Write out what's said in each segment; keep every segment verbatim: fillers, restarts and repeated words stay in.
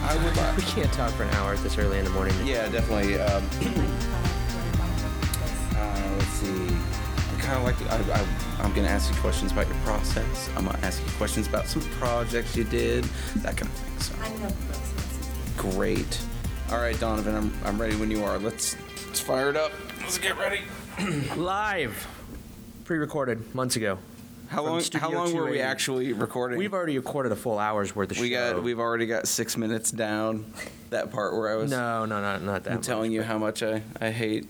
I would like. We can't talk for an hour this early in the morning. Yeah, definitely. Um, uh, let's see. I kind of like. To, I, I, I'm going to ask you questions about your process. I'm going to ask you questions about some projects you did, that kind of thing. So. I know process. Great. All right, Donovan, I'm I'm ready when you are. Let's let's fire it up. Let's get ready. Live, pre-recorded months ago. How From long? Studio How long were we two eighty. actually recording? We've already recorded a full hour's worth of we show. got. We've already got six minutes down. That part where I was. No, no, not not that. I'm much, telling you but- how much I I hate.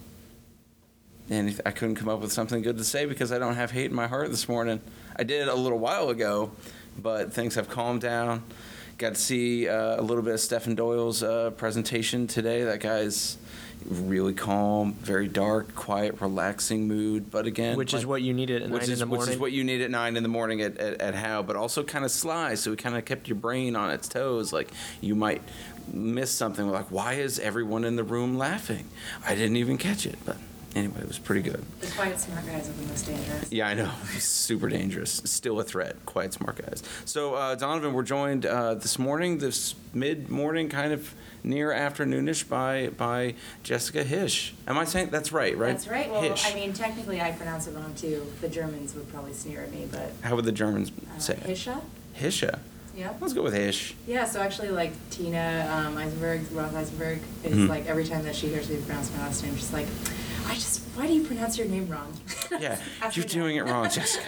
And I couldn't come up with something good to say because I don't have hate in my heart this morning. I did a little while ago, but things have calmed down. Got to see uh, a little bit of Stephen Doyle's uh, presentation today. That guy's really calm, very dark, quiet, relaxing mood. But again, Which is like- what you need at which nine is, in the morning. Which is what you need at nine in the morning at, at, at How, but also kind of sly. So we kind of kept your brain on its toes. Like you might miss something. Like, why is everyone in the room laughing? I didn't even catch it. But anyway, it was pretty good. The quiet, smart guys are the most dangerous. Yeah, I know. He's super dangerous. Still a threat. Quite smart guys. So, uh, Donovan, we're joined uh, this morning, this mid-morning, kind of near afternoonish, by by Jessica Hish. Am I saying that's right? Right. That's right. Well, Hish. I mean, technically, I pronounce it wrong too. The Germans would probably sneer at me, but How would the Germans uh, say it? Hisha. Hisha. Yep. Let's go with Hish. Yeah. So actually, like Tina um, Eisenberg, Roth Eisenberg, is Mhm. like every time that she hears me pronounce my last name, she's like, "I just, why do you pronounce your name wrong?" Yeah, Ask you're her doing it that. wrong, Jessica.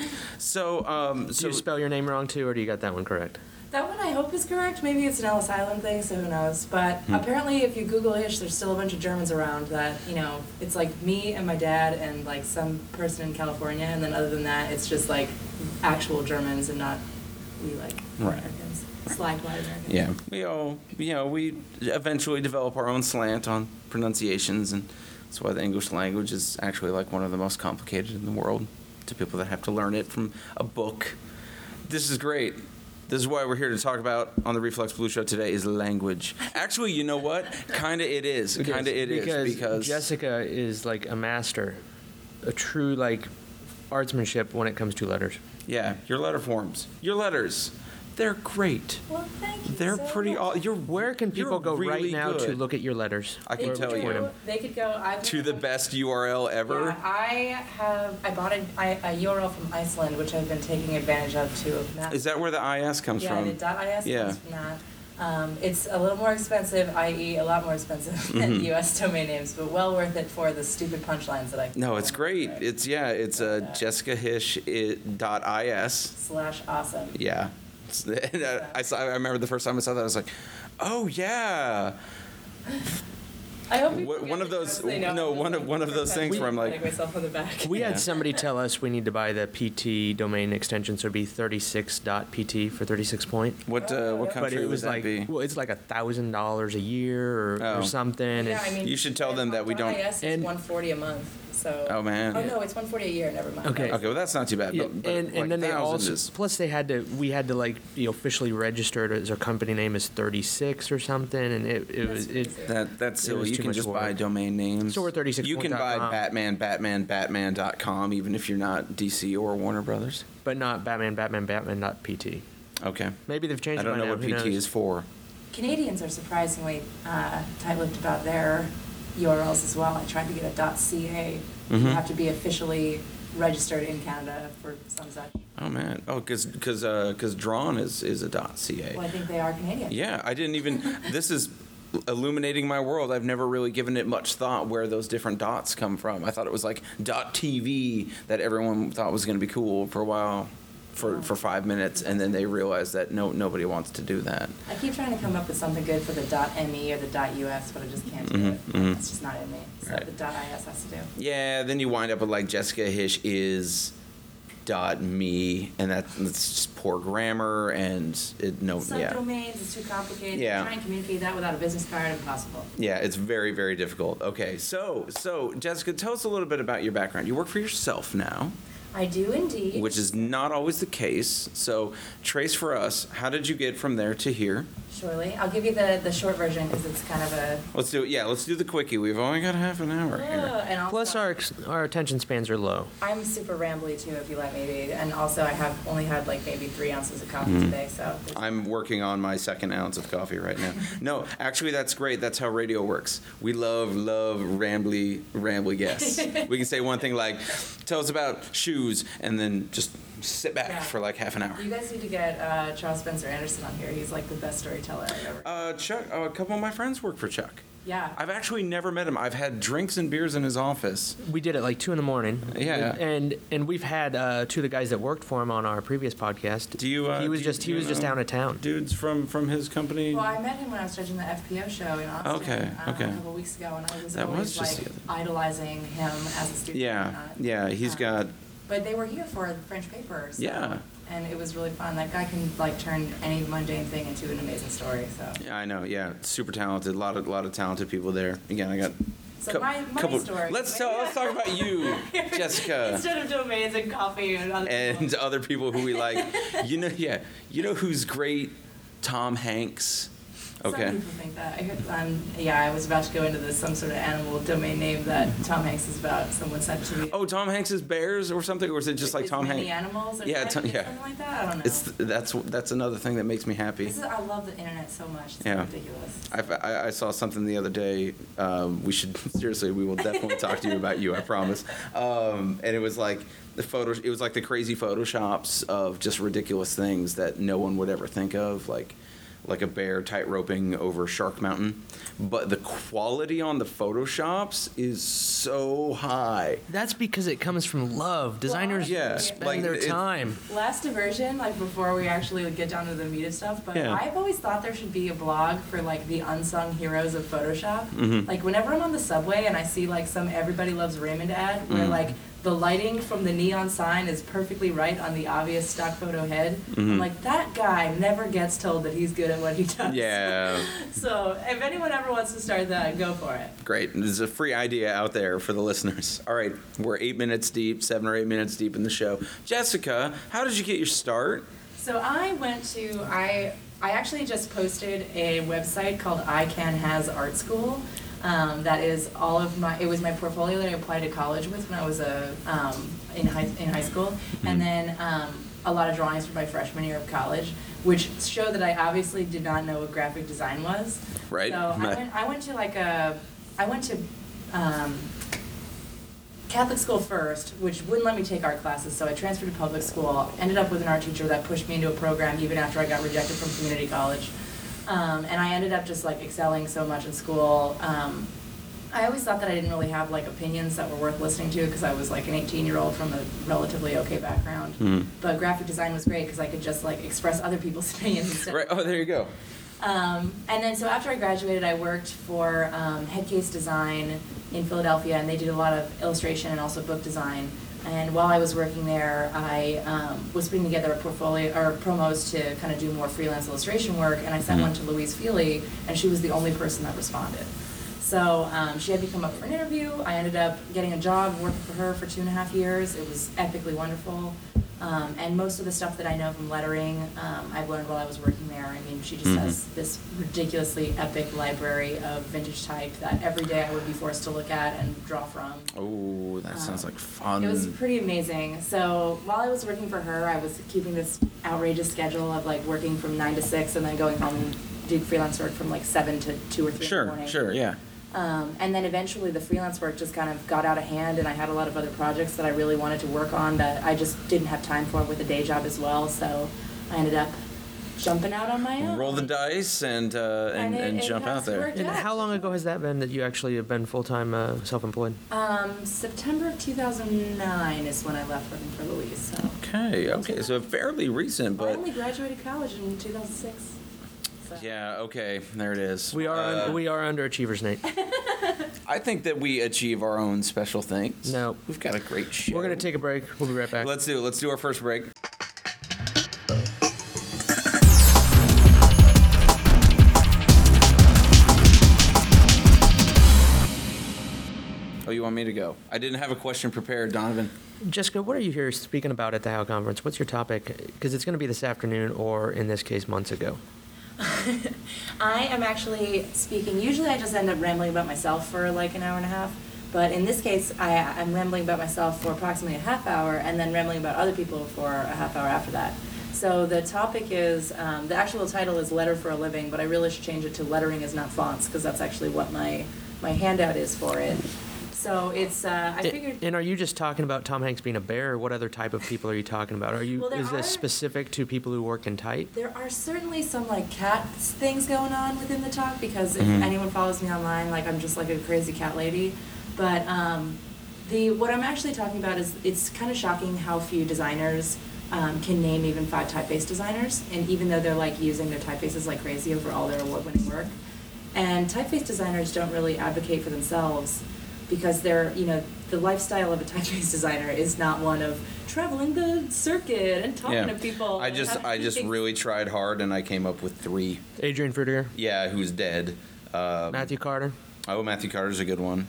So, um, Do so you spell your name wrong too, or do you got that one correct? That one I hope is correct. Maybe it's an Ellis Island thing, so who knows. But Hmm. apparently, if you Google Hish, there's still a bunch of Germans around that, you know, it's like me and my dad and like some person in California, and then other than that, it's just like actual Germans and not we like Right. Americans, sly white Americans. yeah, we all, you know, we eventually develop our own slant on pronunciations, and that's why the English language is actually like one of the most complicated in the world to people that have to learn it from a book. This is great. This is why we're here to talk about on the Reflex Blue Show today is language. Actually, you know what? Kind of it is. Kind of it is because because Jessica is like a master, a true like artsmanship when it comes to letters. yeah, your letter forms, your letters, they're great. Well, thank you. They're so pretty. much. All, you're Where can people you're go right really now to good. look at your letters? I They can could tell go, you. They could go. I To the best U R L ever. Yeah, I have. I bought a, I, a U R L from Iceland, which I've been taking advantage of to. Mass- Is that where the I S comes yeah, from? the .is Yeah. comes from that. Um, it's a little more expensive, that is a lot more expensive than Mhm. U S domain names, but well worth it for the stupid punchlines that I can No, pull it's on the great. website. It's yeah, it's uh, Yeah. Jessica Hish dot is. Slash awesome. Yeah. And, uh, I saw. I remember the first time I saw that, I was like, "Oh yeah." I hope people Wh- get one the of those- jokes they know. no, I'm one just, of- one of those things pretending where I'm like- patting myself on the back. We Yeah. had somebody tell us we need to buy the P T domain extension, so it'd be thirty-six dot P T for thirty-six point. What uh, what But country But it would was that like, be? well, it's like a thousand dollars a year or, Oh. or something. Yeah, I and- mean, You should tell them that we don't- .is is And- one forty a month. So. Oh, man. Oh no, it's one forty a year. Never mind. Okay. Okay, well that's not too bad. Yeah, But, but and like and then they thousand also is- plus they had to we had to like you know, officially register it as our company name is thirty-six or something, and it it was That's it. crazy. that that's It silly. was You too can much just work. buy domain names. So we're thirty-six You can point buy com. Batman, Batman, Batman dot com, even if you're not D C or Warner Brothers. But not Batman, Batman, Batman. Not P T. Okay. Maybe they've changed. I don't it by know now, what who P T knows? is for. Canadians are surprisingly uh, tight-lipped about their U R Ls as well. I tried to get a .ca. Mhm. You have to be officially registered in Canada for some such. Oh man. Oh, because because because Drawn is is a .ca. Well, I think they are Canadian. Yeah, I didn't even. This is illuminating my world. I've never really given it much thought where those different dots come from. I thought it was like .tv that everyone thought was going to be cool for a while, for for five minutes, and then they realized that no nobody wants to do that. I keep trying to come up with something good for the .me or the .us, but I just can't do Mhm, it. mhm. It's just not in me. So Right. the .is has to do. Yeah, then you wind up with like Jessica Hish is dot me, and that, that's just poor grammar and it no yeah. Subdomains, it's too complicated. Yeah. Try and communicate that without a business card, impossible. Yeah, it's very, very difficult. Okay, so so Jessica, tell us a little bit about your background. You work for yourself now. I do indeed. which is not always the case. So, Trace for us, how did you get from there to here? Surely. I'll give you the, the short version because it's kind of a... Let's do it. Yeah, let's do the quickie. We've only got half an hour Uh, here. and also, Plus, our ex- our attention spans are low. I'm super rambly too, if you let me be. And also, I have only had like maybe three ounces of coffee Mm-hmm. today, so... there's- I'm working on my second ounce of coffee right now. No, actually, that's great. That's how radio works. We love, love rambly, rambly guests. We can say one thing like, tell us about shoes, and then just sit back Yeah. for like half an hour. You guys need to get uh, Charles Spencer Anderson on here. He's like the best storyteller I've ever... Uh, Chuck, uh, a couple of my friends work for Chuck. yeah. I've actually never met him. I've had drinks and beers in his office. We did it like two in the morning. Yeah. And and we've had uh, two of the guys that worked for him on our previous podcast. Do you? Uh, he was do you- just do he you was just know down of town. Dudes from from his company. Well, I met him when I was judging the F P O show in Austin Okay, um, okay. a couple weeks ago, and I was That was always just like the other- idolizing him as a student. Yeah, and whatnot. yeah. He's Um, got. But they were here for the French paper. So, Yeah. And it was really fun. That guy can like turn any mundane thing into an amazing story. So. Yeah, I know. Yeah, super talented. A lot of lot of talented people there. Again, I got. So cou- my, my couple. story. Let's tell. Let's talk about you, Jessica, Instead of domains and coffee and other and people. other people who we like. You know, yeah. You know who's great? Tom Hanks. Okay. Some people think that. I heard, um, yeah, I was about to go into this some sort of animal domain name that Tom Hanks is about. Someone said to me. Oh, Tom Hanks is bears or something, or is it just like Is Tom many Hanks? animals? Or Yeah, something, Tom- yeah. something like that. I don't know. It's that's that's another thing that makes me happy. This is, I love the internet so much. It's Yeah. ridiculous. I've, I, I saw something the other day. Um, we should seriously. We will definitely talk to you about you. I promise. Um, and it was like the photo. It was like the crazy photoshops of just ridiculous things that no one would ever think of, like like a bear tight roping over Shark Mountain. But the quality on the photoshops is so high. That's because it comes from love. Designers Yeah, spend like, their it- time. Last diversion, like before we actually get down to the meat of stuff, but Yeah. I've always thought there should be a blog for like the unsung heroes of Photoshop. Mhm. Like whenever I'm on the subway and I see like some Everybody Loves Raymond ad where Mhm. like the lighting from the neon sign is perfectly right on the obvious stock photo head. I'm Mhm. like, that guy never gets told that he's good at what he does. Yeah. So if anyone ever wants to start that, go for it. Great. There's a free idea out there for the listeners. All right, we're eight minutes deep, seven or eight minutes deep in the show. Jessica, how did you get your start? So I went to I I actually just posted a website called I Can Has Art School. Um, that is all of my. It was my portfolio that I applied to college with when I was a um, in high in high school, and then um, a lot of drawings for my freshman year of college, which show that I obviously did not know what graphic design was. Right. So I went. I went to like a. I went to. Um, Catholic school first, which wouldn't let me take art classes, so I transferred to public school. Ended up with an art teacher that pushed me into a program even after I got rejected from community college. Um, and I ended up just like excelling so much in school. Um, I always thought that I didn't really have like opinions that were worth listening to because I was like an eighteen-year-old from a relatively okay background. Mhm. But graphic design was great because I could just like express other people's opinions instead. Right. Oh, there you go. Um, and then so after I graduated, I worked for um, Headcase Design in Philadelphia, and they did a lot of illustration and also book design. And while I was working there, I um, was putting together a portfolio or promos to kind of do more freelance illustration work, and I sent Mhm. one to Louise Feely, and she was the only person that responded. So um, she had me come up for an interview. I ended up getting a job working for her for two and a half years. It was epically wonderful. Um, and most of the stuff that I know from lettering, um, I've learned while I was working there. I mean, she just Mhm. has this ridiculously epic library of vintage type that every day I would be forced to look at and draw from. Oh, that sounds Um, like fun. It was pretty amazing. So while I was working for her, I was keeping this outrageous schedule of like working from nine to six and then going home and doing freelance work from like seven to two or three in the Sure, morning. sure, yeah. Um, and then eventually the freelance work just kind of got out of hand, and I had a lot of other projects that I really wanted to work on that I just didn't have time for with a day job as well. So I ended up jumping out on my own. Roll the dice and uh, and, And it- and it jump has out there. worked. And Yeah. how long ago has that been that you actually have been full-time uh, self-employed? Um, September of two thousand nine is when I left working for Louise. So Okay, okay, so fairly recent, I but only graduated college in two thousand six. So. yeah, okay, there it is. We are Uh, un- we are underachievers, Nate. I think that we achieve our own special things. No. We've got a great show. We're gonna take a break. We'll be right back. Let's do it. Let's do our first break. Oh, you want me to go? I didn't have a question prepared, Donovan. Jessica, what are you here speaking about at the Howe Conference? What's your topic? Because it's going to be this afternoon, or in this case, months ago. I am actually speaking. Usually I just end up rambling about myself for like an hour and a half. But in this case, I, I'm rambling about myself for approximately a half hour and then rambling about other people for a half hour after that. So the topic is, um, the actual title is Letter for a Living, but I really should change it to Lettering is Not Fonts, because that's actually what my, my handout is for it. So it's, uh, I figured... And are you just talking about Tom Hanks being a bear, or what other type of people are you talking about? Are you, Well, there is this are- specific to people who work in type? There are certainly some like cat things going on within the talk, because if Mhm. anyone follows me online, like I'm just like a crazy cat lady. But um, the what I'm actually talking about is it's kind of shocking how few designers um, can name even five typeface designers, and even though they're like using their typefaces like crazy over all their award-winning work. And typeface designers don't really advocate for themselves because they're, you know, the lifestyle of a typeface designer is not one of traveling the circuit and talking Yeah. to people. I and just, having I just meetings. really tried hard, and I came up with three. Adrian Fruitiger, Yeah, who's dead. Um, Matthew Carter. Oh, Matthew Carter's a good one.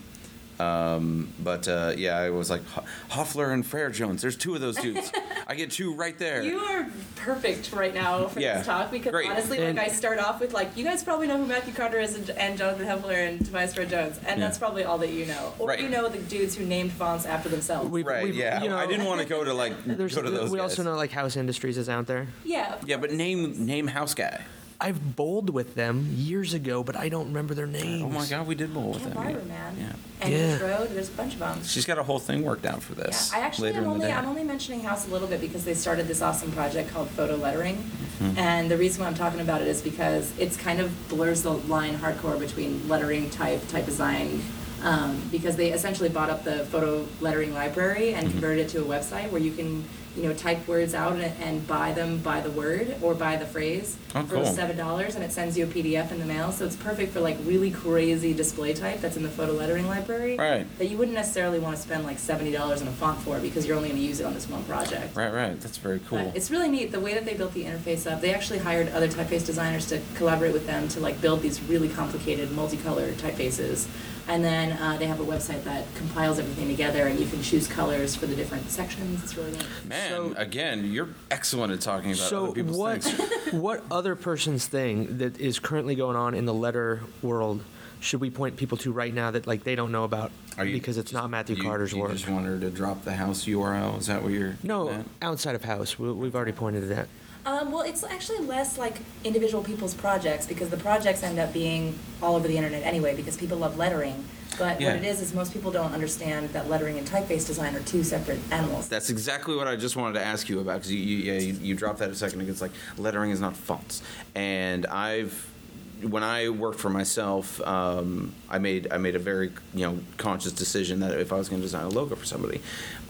Um, but uh, yeah, I was like Ho- Hoffler and Fair Jones. There's two of those dudes. I get two right there. You are perfect right now for Yeah, this talk because great. honestly, And- like I start off with like, you guys probably know who Matthew Carter is and, and Jonathan Heffler and Tobias Fair Jones, and Yeah. that's probably all that you know. Or Right. you know the dudes who named fonts after themselves. We've- right? we've- Yeah, you know, I didn't want to go to like There's, go to those we guys. also know like House Industries is out there. yeah. of Yeah, but course. name name House Guy. I've bowled with them years ago, but I don't remember their names. Oh my God, we did bowl with Ken them. Barber, yeah. man. Yeah. And Yeah. Beach Road, there's a bunch of them. She's got a whole thing worked out for Yeah, this. I actually later am in the only day. I'm only mentioning House a little bit because they started this awesome project called Photo Lettering, Mm-hmm. and the reason why I'm talking about it is because it's kind of blurs the line hardcore between lettering type, type design, um, because they essentially bought up the photo lettering library and Mhm. converted it to a website where you can, you know, type words out and, and buy them by the word or by the phrase Oh, for cool. seven dollars, and it sends you a P D F in the mail. So it's perfect for like really crazy display type that's in the photo lettering library Right. that you wouldn't necessarily want to spend like seventy dollars on a font for because you're only going to use it on this one project. Right, right. That's very cool. But it's really neat the way that they built the interface up. They actually hired other typeface designers to collaborate with them to like build these really complicated multicolored typefaces. And then uh, they have a website that compiles everything together, and you can choose colors for the different sections. It's really neat. Man, So- again, you're excellent at talking about So other people's what things. what other person's thing that is currently going on in the letter world should we point people to right now that like they don't know about Are you- because it's not Matthew you, Carter's you work? just want her to drop the house U R L? Is that what you're? No, getting outside of House. We, we've already pointed to that. Um, well, it's actually less like individual people's projects because the projects end up being all over the internet anyway because people love lettering. But Yeah. what it is is most people don't understand that lettering and typeface design are two separate animals. That's exactly what I just wanted to ask you about because you, you, yeah, you, you dropped that a second ago. It's like lettering is not fonts, and I've when I worked for myself, um, I made I made a very you know conscious decision that if I was going to design a logo for somebody,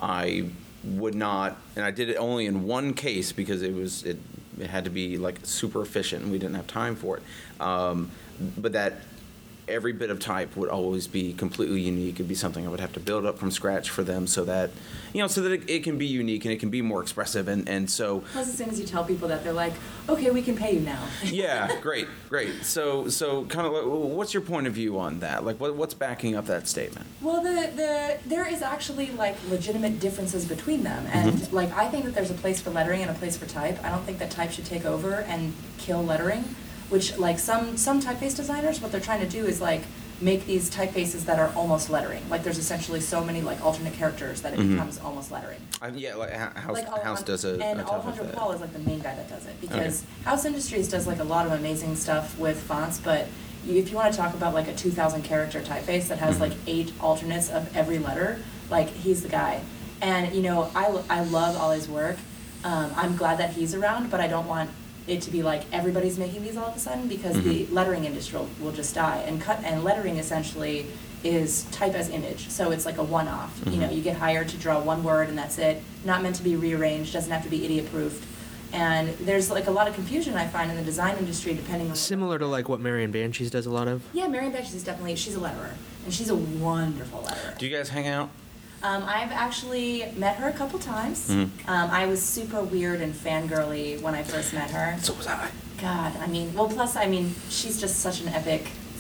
I would not, and I did it only in one case because it was it, it had to be like super efficient and we didn't have time for it, um, but that. Every bit of type would always be completely unique. It'd be something I would have to build up from scratch for them, so that you know, so that it, it can be unique and it can be more expressive. And and so, Plus, as soon as you tell people that, they're like, "Okay, we can pay you now." yeah, great, great. So so kind of, like, what's your point of view on that? Like, what what's backing up that statement? Well, the, the there is actually like legitimate differences between them, and Mhm. like I think that there's a place for lettering and a place for type. I don't think that type should take over and kill lettering. Which like some some typeface designers, what they're trying to do is like make these typefaces that are almost lettering. Like there's essentially so many like alternate characters that it Mhm. becomes almost lettering. I, yeah, like Ho- House Like Alejandro- House does a, and a ton of Alejandro that. Paul is like the main guy that does it because House Industries does like a lot of amazing stuff with fonts, but you, if you want to talk about like a two thousand character typeface that has Mhm. like eight alternates of every letter, like he's the guy. And you know, I I love all his work. Um, I'm glad that he's around, but I don't want it to be like everybody's making these all of a sudden because the Mhm. lettering industry will, will just die. And cut and lettering essentially is type as image, so it's like a one-off. You know, Mhm. you get hired to draw one word and that's it. Not meant to be rearranged. Doesn't have to be idiot-proofed. And there's like a lot of confusion I find in the design industry depending on Similar to like what Marion Banshees does a lot of. Yeah, Marion Batches is definitely she's a letterer and she's a wonderful letterer. Do you guys hang out? Um, I've actually met her a couple times. Mhm. Um, I was super weird and fangirly when I first met her. So was I. God, I mean, well, plus, I mean, she's just such an epic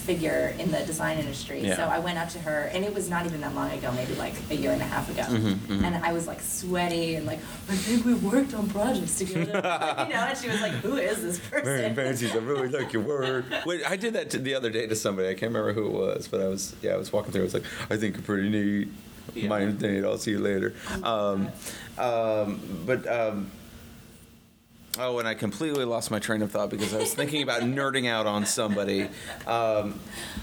figure in the design industry. Yeah. So I went up to her, and it was not even that long ago, maybe like a year and a half ago. Mm-hmm, mm-hmm. And I was like sweaty and like, I think we worked on projects together. You know, and she was like, who is this person? Very fancy. I really like your work. Wait, I did that to the other day to somebody. I can't remember who it was, but I was yeah, I was walking through. I was like, I think you're pretty neat. Yeah. Mine's neat. I'll see you later. Um, um, but um, oh, and I completely lost my train of thought because I was thinking about nerding out on somebody. Um,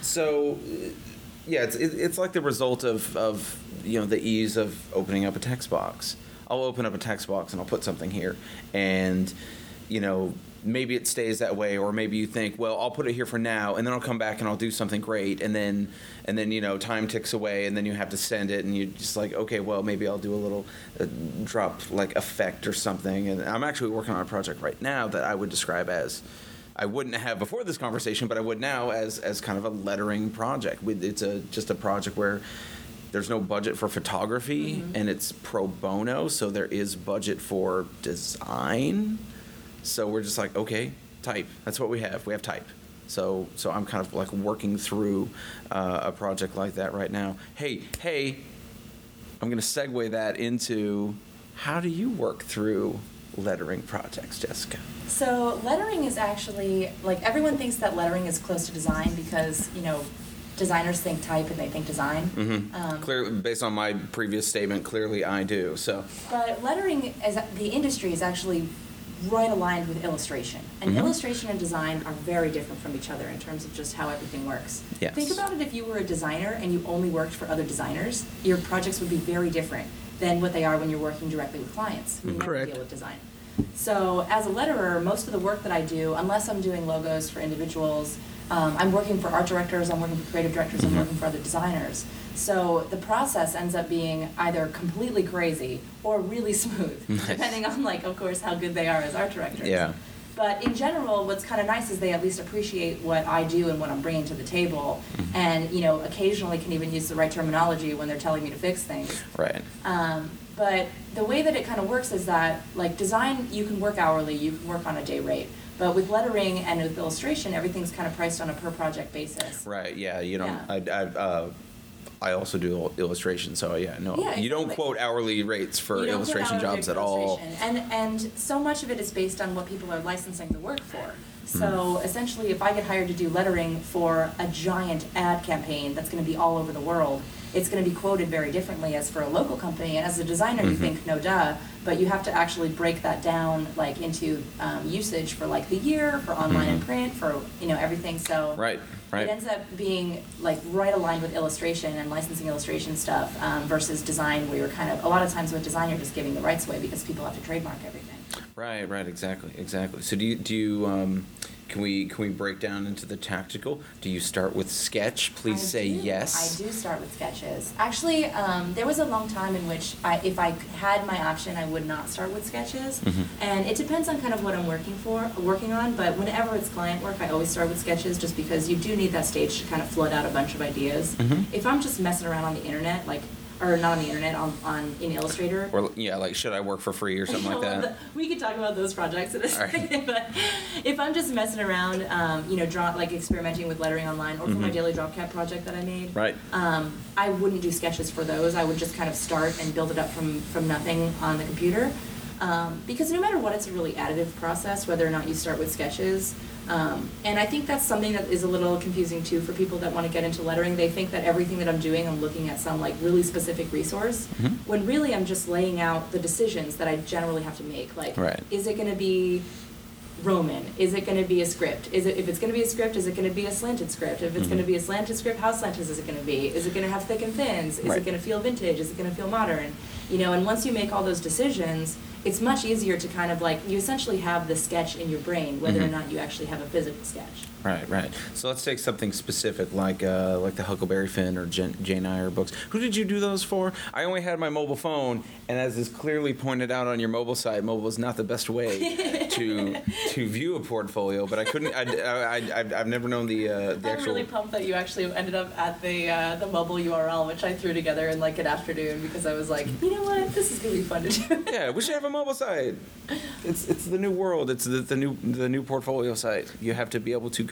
so yeah, it's it, it's like the result of of you know the ease of opening up a text box. I'll open up a text box and I'll put something here, and you know. Maybe it stays that way, or maybe you think, well, I'll put it here for now, and then I'll come back and I'll do something great, and then, and then you know, time ticks away, and then you have to send it, and you're just like, okay, well, maybe I'll do a little uh, drop like effect or something. And I'm actually working on a project right now that I would describe as, I wouldn't have before this conversation, but I would now as as kind of a lettering project. It's a just a project where there's no budget for photography, mm-hmm. and it's pro bono, so there is budget for design. So we're just like, okay, type. That's what we have. We have type. So so I'm kind of like working through uh, a project like that right now. Hey, hey, I'm going to segue that into how do you work through lettering projects, Jessica? So lettering is actually, like everyone thinks that lettering is close to design because, you know, designers think type and they think design. Mm-hmm. Um, Clearly, based on my previous statement, clearly I do. So, but lettering, as the industry is actually right aligned with illustration. And mm-hmm. illustration and design are very different from each other in terms of just how everything works. Yes. Think about it, if you were a designer and you only worked for other designers, your projects would be very different than what they are when you're working directly with clients who mm-hmm. never Correct. deal with design. So as a letterer, most of the work that I do, unless I'm doing logos for individuals, um, I'm working for art directors, I'm working for creative directors, I'm working for other designers. So the process ends up being either completely crazy or really smooth, nice. Depending on, like, of course, how good they are as art directors. Yeah. But in general, what's kind of nice is they at least appreciate what I do and what I'm bringing to the table, mm-hmm. and, you know, occasionally can even use the right terminology when they're telling me to fix things. Right. Um, but the way that it kind of works is that, like, design, you can work hourly, you can work on a day rate. But with lettering and with illustration, everything's kind of priced on a per project basis. Right. Yeah. You don't. Yeah. I. I uh, I also do illustration, so yeah, no, yeah, you don't exactly. quote hourly rates for you don't illustration quote hourly jobs for at all. And and so much of it is based on what people are licensing the work for. So mm. essentially, if I get hired to do lettering for a giant ad campaign that's going to be all over the world, it's going to be quoted very differently as for a local company. And as a designer, mm-hmm. you think, no duh, but you have to actually break that down, like, into um, usage for, like, the year, for online mm-hmm. and print, for, you know, everything. So right, right. It ends up being, like, right aligned with illustration and licensing illustration stuff um, versus design, where you're kind of, a lot of times with design, you're just giving the rights away because people have to trademark everything. Right, right, exactly, exactly. So do you, do you, um, can we can we break down into the tactical? Do you start with sketch? Please I say do. yes. I do start with sketches. Actually, um, there was a long time in which I, if I had my option, I would not start with sketches. Mm-hmm. And it depends on kind of what I'm working for, working on. But whenever it's client work, I always start with sketches, just because you do need that stage to kind of flood out a bunch of ideas. Mm-hmm. If I'm just messing around on the internet, like. Or not on the internet, on, on in Illustrator. Or yeah, like, should I work for free or something like that? We could talk about those projects in a second. Right. But if I'm just messing around, um, you know, draw like experimenting with lettering online, or for mm-hmm. my daily drop cap project that I made, right? Um, I wouldn't do sketches for those. I would just kind of start and build it up from from nothing on the computer, um, because no matter what, it's a really additive process, whether or not you start with sketches. Um, and I think that's something that is a little confusing too for people that want to get into lettering. They think that everything that I'm doing, I'm looking at some like really specific resource, mm-hmm. when really I'm just laying out the decisions that I generally have to make. Like, right. is it going to be Roman? Is it going to be a script? Is it, if it's going to be a script, is it going to be a slanted script? If it's mm-hmm. going to be a slanted script, how slanted is it going to be? Is it going to have thick and thins? Is right. it going to feel vintage? Is it going to feel modern? You know, and once you make all those decisions, it's much easier to kind of like, you essentially have the sketch in your brain, whether mm-hmm. or not you actually have a physical sketch. Right, right. So let's take something specific, like uh, like the Huckleberry Finn or Jen, Jane Eyre books. Who did you do those for? I only had my mobile phone, and as is clearly pointed out on your mobile site, mobile is not the best way to to view a portfolio. But I couldn't. I, I, I, I've never known the uh, the I'm actual. really pumped that you actually ended up at the uh, the mobile U R L, which I threw together in like an afternoon because I was like, you know what, this is gonna be fun to do. Yeah, we should have a mobile site. It's it's the new world. It's the, the new the new portfolio site. You have to be able to go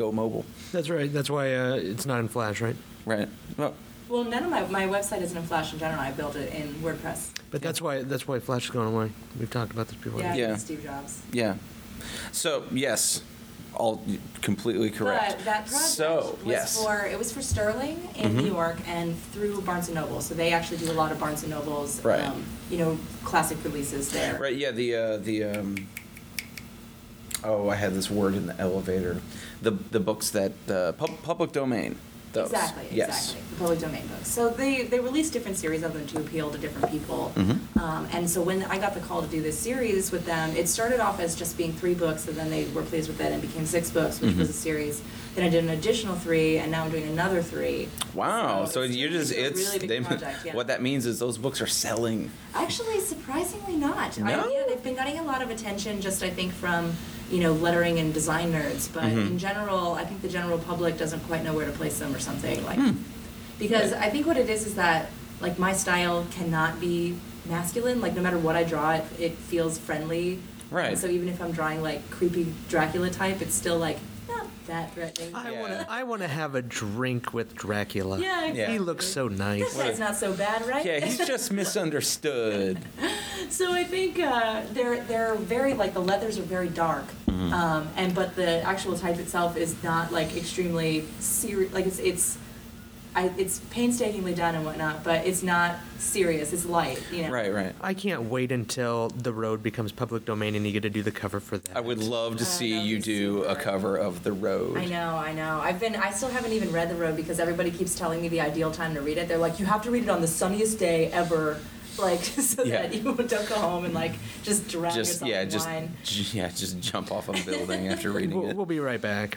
go mobile. That's right. That's why uh, it's not in Flash, right? Right. Well, Well, none of my, my website isn't in Flash in general. I built it in WordPress. But that's why that's why Flash is going away. We've talked about this before. Yeah, Yeah. Steve Jobs. yeah. So yes, all completely correct. But that project so was yes. for it was for Sterling in Mhm. New York and through Barnes and Noble. So they actually do a lot of Barnes and Noble's, Right. um, you know, classic releases there. Right. Yeah. The uh, the um, oh, I had this word in the elevator. The the books that the pub- public domain. Those. Exactly, Yes. exactly. The public domain books. So they, they released different series of them to appeal to different people. Mhm. Um, and so when I got the call to do this series with them, it started off as just being three books, and then they were pleased with it and became six books, which Mhm. was a series. Then I did an additional three, and now I'm doing another three. Wow. So, it's you're turned just into a it's really big they, project, yeah. what that means is those books are selling. Actually, surprisingly not. I, No? yeah, they've been getting a lot of attention just, I think, from, you know, lettering and design nerds. But Mhm. in general, I think the general public doesn't quite know where to place them or something. Like, Hmm. because Right. I think what it is is that, like, my style cannot be masculine. Like, no matter what I draw, it, it feels friendly. Right. And so even if I'm drawing, like, creepy Dracula type, it's still, like, not that threatening. I Yeah. want to I want to have a drink with Dracula. Yeah, Yeah. He looks so nice. This guy's not so bad, right? Yeah, he's just misunderstood. So I think uh, they're they're very like the leathers are very dark, Mm-hmm. um, and but the actual type itself is not like extremely serious. Like it's it's. I, it's painstakingly done and whatnot, but it's not serious. It's light, you know. Right, right. I can't wait until The Road becomes public domain and you get to do the cover for that. I would love to Uh, see that'd you be do a super. cover of The Road. I know, I know. I've been. I still haven't even read The Road because everybody keeps telling me the ideal time to read it. They're like, you have to read it on the sunniest day ever, like so Yeah. that you don't go home and like just drown Just yourself yeah, in just wine. j- yeah, just jump off a building after reading We'll, it. we'll be right back.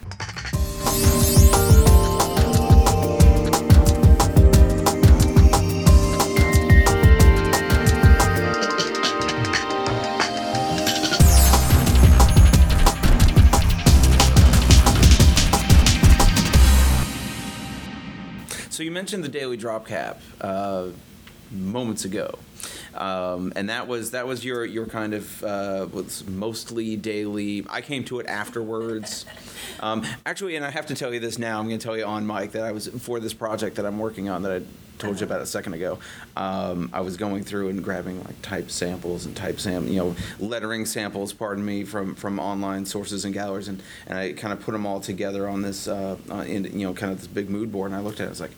So you mentioned the daily drop cap uh, moments ago, um, and that was that was your your kind of uh, was mostly daily. I came to it afterwards, um, actually, and I have to tell you this now. I'm going to tell you on mic that I was for this project that I'm working on that I told you about a second ago. Um, I was going through and grabbing like type samples and type sam you know lettering samples, pardon me, from from online sources and galleries, and, and I kind of put them all together on this uh, uh, in you know kind of this big mood board, and I looked at it, I was like,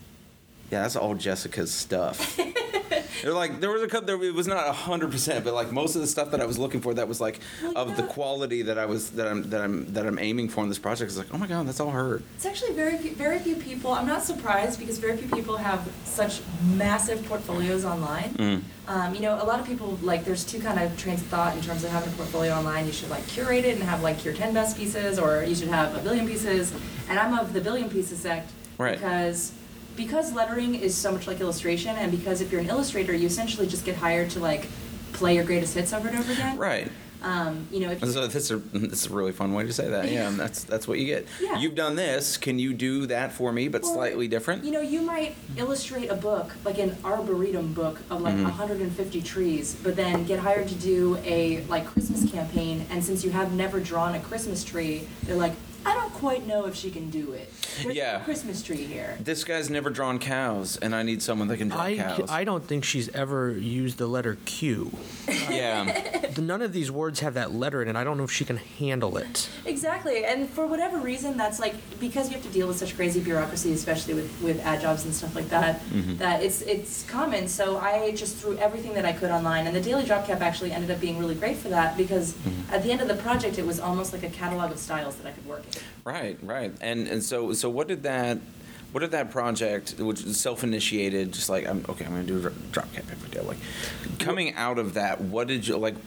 yeah, that's all Jessica's stuff. They're like there was a couple. There it was not a hundred percent, but like most of the stuff that I was looking for, that was like Well, of the yeah. quality that I was that I'm that I'm that I'm aiming for in this project. Is like, oh my god, that's all her. It's actually very few, very few people. I'm not surprised because very few people have such massive portfolios online. Mm. Um, you know, a lot of people like there's two kind of trains of thought in terms of having a portfolio online. You should like curate it and have like your ten best pieces, or you should have a billion pieces. And I'm of the billion pieces sect Right. because because lettering is so much like illustration, and because if you're an illustrator, you essentially just get hired to like play your greatest hits over and over again. Right. Um, you know, if you So that's a that's a really fun way to say that. Yeah, and that's that's what you get. Yeah. You've done this. Can you do that for me, but Well, slightly different? You know, you might illustrate a book, like an arboretum book of like Mhm. one hundred fifty trees, but then get hired to do a like Christmas campaign, and since you have never drawn a Christmas tree, they're like, I don't quite know if she can do it. There's Yeah. no Christmas tree here. This guy's never drawn cows, and I need someone that can draw I, cows. I don't think she's ever used the letter Q. yeah. None of these words have that letter in it. I don't know if she can handle it. Exactly, and for whatever reason, that's like because you have to deal with such crazy bureaucracy, especially with, with ad jobs and stuff like that. Mhm. That it's it's common. So I just threw everything that I could online, and the Daily Drop Cap actually ended up being really great for that because Mhm. at the end of the project, it was almost like a catalog of styles that I could work in. Right, right. And and so so what did that what did that project, which is self-initiated, just like I'm okay, I'm gonna do a dro- drop cap every day. Like coming out of that, what did you like?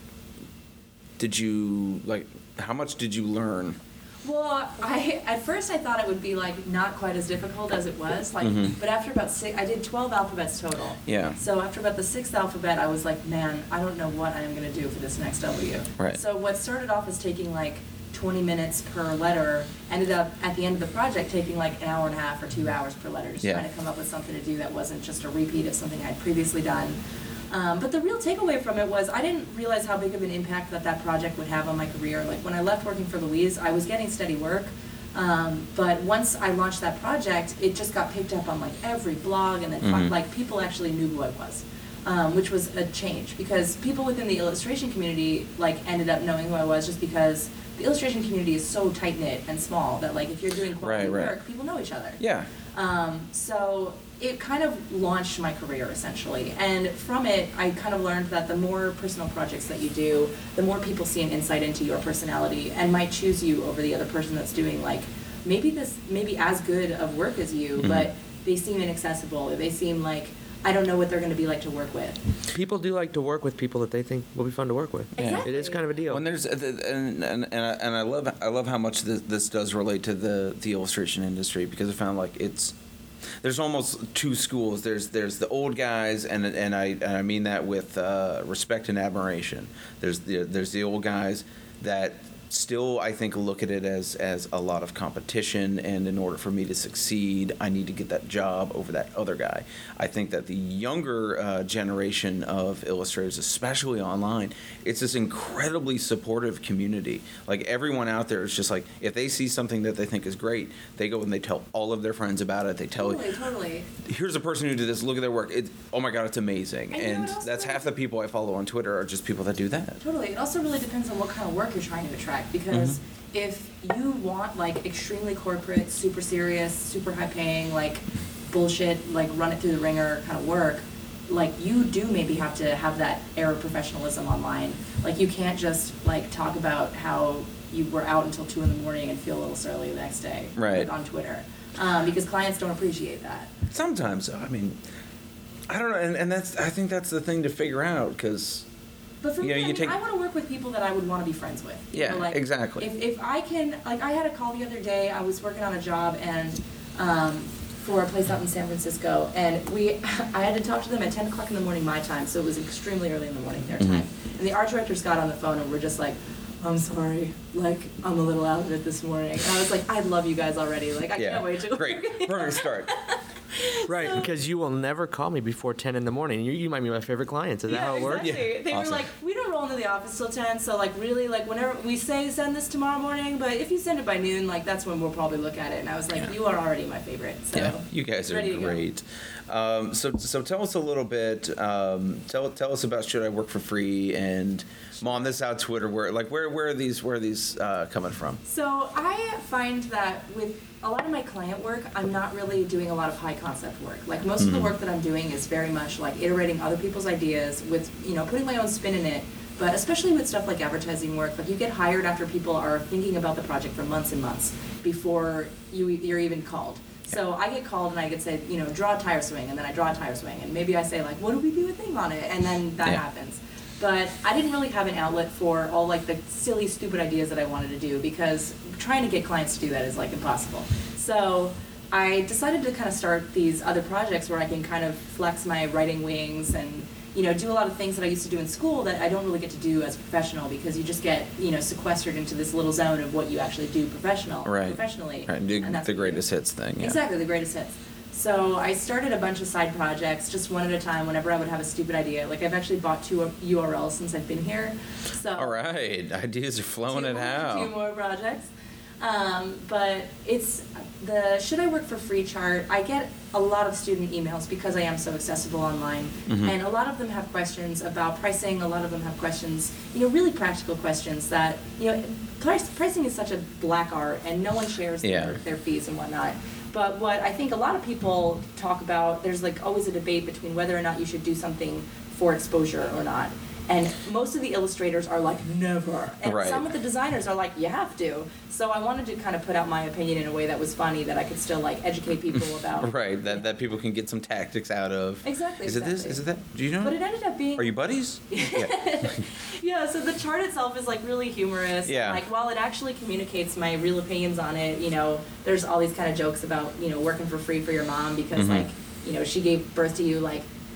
Did you like? How much did you learn? Well, I at first I thought it would be like not quite as difficult as it was, like. Mhm. But after about six, I did twelve alphabets total. Yeah. So after about the sixth alphabet, I was like, man, I don't know what I am gonna do for this next W. Right. So what started off as taking like twenty minutes per letter ended up at the end of the project taking like an hour and a half or two hours per letter, just Yeah. trying to come up with something to do that wasn't just a repeat of something I'd previously done. Um, but the real takeaway from it was I didn't realize how big of an impact that that project would have on my career. Like when I left working for Louise, I was getting steady work, Um, but once I launched that project, it just got picked up on like every blog, and then Mhm. like people actually knew who I was, um, which was a change because people within the illustration community like ended up knowing who I was just because the illustration community is so tight knit and small that like if you're doing quality Right, right. work, people know each other. Yeah. Um, so it kind of launched my career essentially, and from it, I kind of learned that the more personal projects that you do, the more people see an insight into your personality and might choose you over the other person that's doing like maybe this maybe as good of work as you, Mhm. but they seem inaccessible. Or they seem like I don't know what they're going to be like to work with. People do like to work with people that they think will be fun to work with. Exactly. It is kind of a deal. When there's and and and I, and I love I love how much this, this does relate to the the illustration industry because I found like it's there's almost two schools. There's there's the old guys and and I and I mean that with uh, respect and admiration. There's the there's the old guys that still I think look at it as as a lot of competition, and in order for me to succeed I need to get that job over that other guy. I think that the younger uh, generation of illustrators, especially online, it's this incredibly supportive community. Like everyone out there is just like if they see something that they think is great, they go and they tell all of their friends about it. They tell Totally, totally. here's a person who did this, look at their work. It, oh my god, it's amazing. And you know And what else, that's though? half the people I follow on Twitter are just people that do that. Totally. It also really depends on what kind of work you're trying to attract because Mm-hmm. if you want like extremely corporate, super serious, super high paying, like bullshit, like run it through the ringer kind of work, like you do maybe have to have that air of professionalism online. Like you can't just like talk about how you were out until two in the morning and feel a little surly the next day Right. like, on Twitter. Um, because clients don't appreciate that. Sometimes, though, I mean, I don't know, and, and that's I think that's the thing to figure out because But for You me, know, I, you mean, take- I want to work with people that I would want to be friends with. You Yeah, know, like, exactly. If, if I can, like, I had a call the other day. I was working on a job and um, for a place out in San Francisco, and we, I had to talk to them at ten o'clock in the morning my time, so it was extremely early in the morning their Mhm. time. And the art directors got on the phone and were just like, "I'm sorry, like, I'm a little out of it this morning." And I was like, "I love you guys already. Like, I yeah, can't wait to great, work." perfect start. Right, So- because you will never call me before ten in the morning. You, you might be my favorite client. Is that Yeah, how it works? exactly. They Awesome. were like, we don't roll into the office till ten, so like really, like whenever we say send this tomorrow morning, but if you send it by noon, like that's when we'll probably look at it. And I was like, Yeah. you are already my favorite. So Yeah, you guys are ready to go. great. Um, so, so tell us a little bit. Um, tell tell us about Should I Work for Free and Mom. This is out Twitter. Where like where where are these where are these uh, coming from? So I find that with a lot of my client work, I'm not really doing a lot of high concept work. Like most of the Mhm. work that I'm doing is very much like iterating other people's ideas with, you know, putting my own spin in it. But especially with stuff like advertising work, like you get hired after people are thinking about the project for months and months before you, you're even called. So I get called and I get said, you know, draw a tire swing, and then I draw a tire swing, and maybe I say like, what do we do a thing on it? And then that Yeah. happens. But I didn't really have an outlet for all like the silly, stupid ideas that I wanted to do because trying to get clients to do that is like impossible. So I decided to kind of start these other projects where I can kind of flex my writing wings and, you know, do a lot of things that I used to do in school that I don't really get to do as a professional because you just get, you know, sequestered into this little zone of what you actually do professional, Right. professionally. Right, do and that's the what you do. greatest hits thing. Yeah. Exactly, the greatest hits. So I started a bunch of side projects, just one at a time. Whenever I would have a stupid idea, like I've actually bought two U R Ls since I've been here. So All right, ideas are flowing two at more- how. Two more projects. Um, but it's the Should I Work for Free chart. I get a lot of student emails because I am so accessible online, Mhm. and a lot of them have questions about pricing. A lot of them have questions, you know, really practical questions that, you know, price, pricing is such a black art, and no one shares Yeah. their, their fees and whatnot. But what I think a lot of people talk about, there's like always a debate between whether or not you should do something for exposure or not. And most of the illustrators are like, never. And Right. some of the designers are like, you have to. So I wanted to kind of put out my opinion in a way that was funny, that I could still like educate people about. Right, that, that people can get some tactics out of. Exactly, Is it this? exactly. Is it that? Do you know? But it ended up being. Are you buddies? Yeah. Yeah, so the chart itself is like really humorous. Yeah. Like while it actually communicates my real opinions on it, you know, there's all these kind of jokes about, you know, working for free for your mom because Mhm. like, you know, she gave birth to you like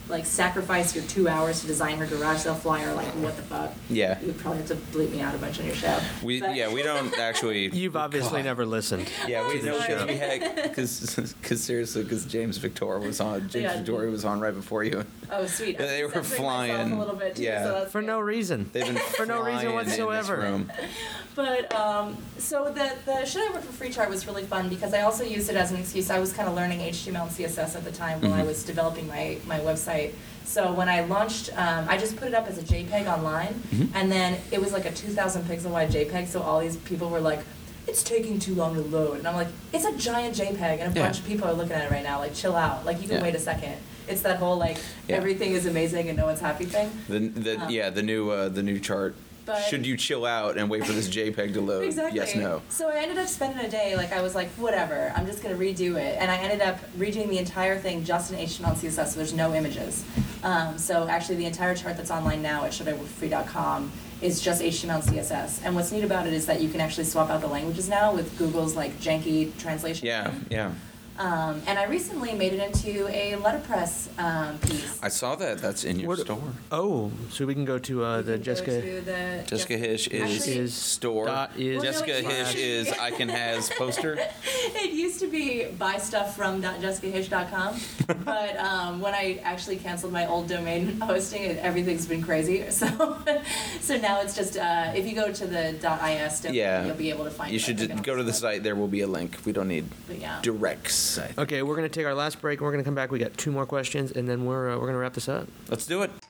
like sacrifice your two hours to design her garage sale flyer, like what the fuck? Yeah. You would probably have to bleep me out a bunch on your show. We But- yeah we don't actually. You've obviously God. never listened. Yeah, we to know the show. we had because because seriously because James Victor was on James Yeah. Victoria was on right before you. Oh, sweet. They I'm were censoring myself flying. a little bit too, Yeah. so that's For good. no reason. They've been For no reason flying in this whatsoever. room. But um, so the the should I work for free chart was really fun because I also used it as an excuse. I was kind of learning H T M L and C S S at the time while I Mhm. was developing my my website. So when I launched, um, I just put it up as a JPEG online, Mhm. and then it was like a two thousand pixel wide JPEG. So all these people were like, "It's taking too long to load," and I'm like, "It's a giant JPEG, and a Yeah. bunch of people are looking at it right now. Like, chill out. Like, you can Yeah. wait a second." It's that whole like Yeah. everything is amazing and no one's happy thing. The the Um, yeah the new uh, the new chart. But- Should you chill out and wait for this JPEG to load? Exactly. Yes, no. So I ended up spending a day, like I was like, whatever, I'm just gonna redo it. And I ended up redoing the entire thing just in H T M L and C S S, so there's no images. Um, so actually the entire chart that's online now at should I work for free dot com is just H T M L and C S S. And what's neat about it is that you can actually swap out the languages now with Google's like janky translation. Yeah, yeah. Um, and I recently made it into a letterpress um, piece. I saw that. That's in your What- store. Oh, so we can go to uh, You the can go Jessica. to the Jessica Hish is Actually- Is store. dot is Well, no, Jessica it Hish used to is be- I can has poster. It used to be buy stuff from jessica hish dot com, but um, when I actually canceled my old domain hosting, it, everything's been crazy. So, so now it's just uh, if you go to the .is domain, Yeah. you'll be able to find. You it. should I think just on go to the website. site. There will be a link. We don't need But yeah. directs. I think. Okay, we're gonna take our last break. And we're gonna come back. We got two more questions, and then we're uh, we're gonna wrap this up. Let's do it.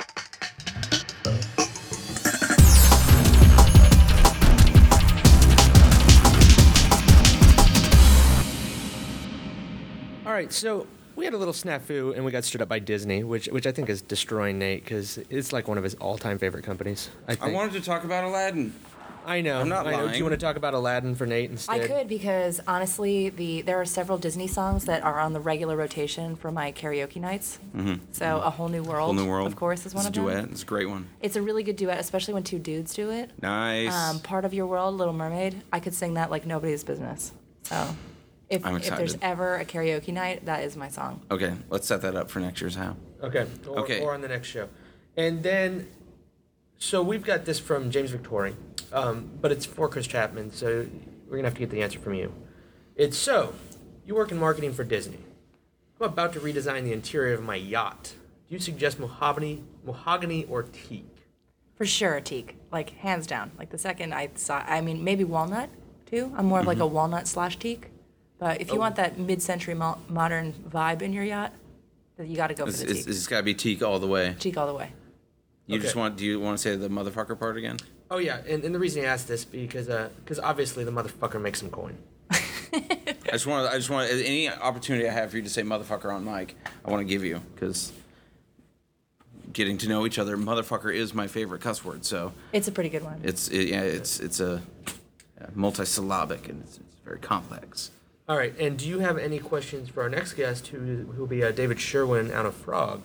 All right, so we had a little snafu, and we got stood up by Disney, which which I think is destroying Nate because it's like one of his all-time favorite companies. I I think. wanted to talk about Aladdin. I know. I'm not I know. Do lying. you want to talk about Aladdin for Nate instead? I could because honestly, the there are several Disney songs that are on the regular rotation for my karaoke nights. Mm-hmm. So A Whole New World, Whole New World. of course, is one it's of a duet. them. It's a great one. It's a really good duet, especially when two dudes do it. Nice. Um, Part of Your World, Little Mermaid. I could sing that like nobody's business. So, if I'm if there's excited. ever a karaoke night, that is my song. Okay, let's set that up for next year's How. Okay. Or, Okay. or on the next show. And then, so we've got this from James Victori, um, but it's for Chris Chapman, so we're going to have to get the answer from you. It's so, you work in marketing for Disney. I'm about to redesign the interior of my yacht. Do you suggest mahogany, mahogany or teak? For sure, teak. Like hands down. Like the second I saw, I mean maybe walnut too. I'm more of like a walnut slash teak. But if you Oh. want that mid-century mo- modern vibe in your yacht, then you got to go for It's, the it's, teak. it's got to be teak all the way. Teak all the way. You just Okay. want? Do you want to say the motherfucker part again? Oh, yeah, and, and the reason I asked this, because because obviously the motherfucker makes some coin. I just want. I just want any opportunity I have for you to say motherfucker on mic. I want to give you because getting to know each other, motherfucker is my favorite cuss word. So It's a pretty good one. it's it, yeah, it's it's a, a multisyllabic and it's, it's very complex. All right, and do you have any questions for our next guest, who who will be uh, David Sherwin out of Frog?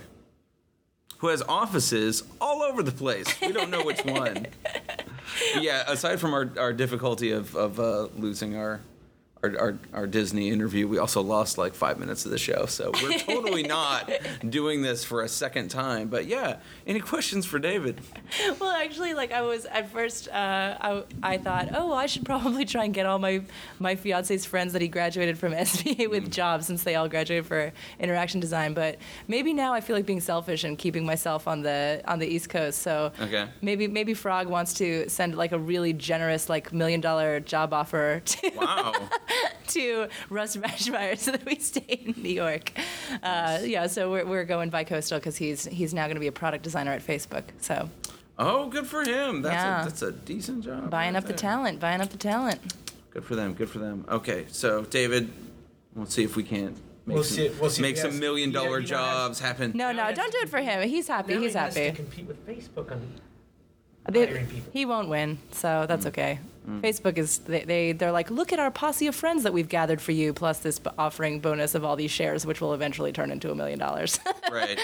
Who has offices all over the place. We don't know which one. But yeah, aside from our, our difficulty of, of uh, losing our, our, our our Disney interview, we also lost like five minutes of the show. So we're totally not doing this for a second time. But yeah, any questions for David? Well, actually, like I was at first, uh, I, I thought, oh, well, I should probably try and get all my my fiance's friends that he graduated from S B A with jobs, since they all graduated for interaction design. But maybe now I feel like being selfish and keeping myself on the on the East Coast. So Okay. maybe maybe Frog wants to send like a really generous like million dollar job offer to Wow. to Russ Rashmeyer so that we stay in New York. Uh, yeah, so we're we're going bi-coastal because he's he's now going to be a product designer at Facebook. So. Oh, good for him. That's Yeah. a that's a decent job. Buying right up the there. talent, buying up the talent. Good for them. Good for them. Okay, so David, we'll see if we can't make We'll some, see- we'll see if make he some has- million he- dollar he now has- jobs happen. No, Now no, he don't has do to- it for him. He's happy. Now He's he has happy. to compete with Facebook on. They- hiring people. he won't win, so that's Mm. okay. Facebook is they, they they're like, look at our posse of friends that we've gathered for you, plus this b- offering bonus of all these shares, which will eventually turn into a million dollars. Right.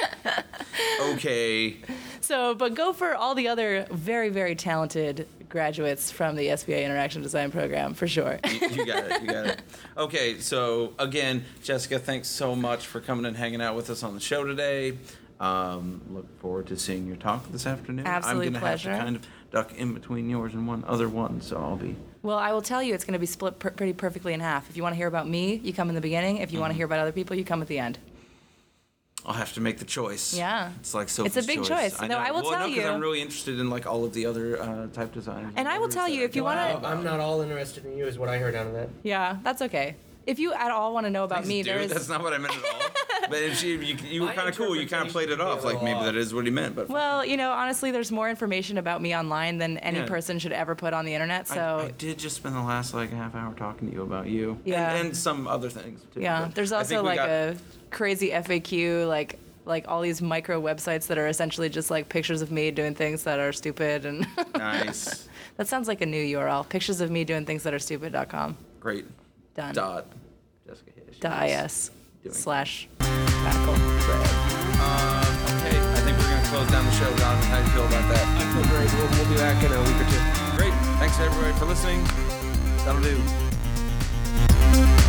Okay. So, but go for all the other very very talented graduates from the S B A Interaction Design Program for sure. You, you got it. You got it. Okay, so again, Jessica, thanks so much for coming and hanging out with us on the show today. Um, look forward to seeing your talk this afternoon. Absolute I'm gonna pleasure. have to kind of duck in between yours and one other one, so I'll be. Well, I will tell you, it's going to be split per- pretty perfectly in half. If you want to hear about me, you come in the beginning. If you Mm-hmm. want to hear about other people, you come at the end. I'll have to make the choice. Yeah. It's like Sophie's It's a big choice. No, know. I will well, tell no, 'cause you. I'm really interested in like all of the other uh, type designers. And I will tell you, if you Wow, want to, I'm not all interested in you, is what I heard out of that. yeah, that's okay. If you at all want to know about Thanks, me, dude. there is. That's not what I meant at all. But if you, you, you were My kind of cool. You kind of played it interpretation off would be like a maybe little that is what he meant. But Well, you know, honestly, there's more information about me online than any Yeah. person should ever put on the internet. So I, I did just spend the last like half hour talking to you about you. Yeah. And, and some other things too. yeah, But there's I also think we like got- a crazy F A Q, like like all these micro websites that are essentially just like pictures of me doing things that are stupid, and Nice. that sounds like a new U R L. Pictures of me doing things that are stupid dot com. Great. Done. Dot. Jessica Hish. Dot is Doing slash radical. Um, okay, I think we're going to close down the show. Donovan, how do you feel about that? I feel great. We'll, we'll be back in a week or two. Great. Thanks everybody for listening. That'll do.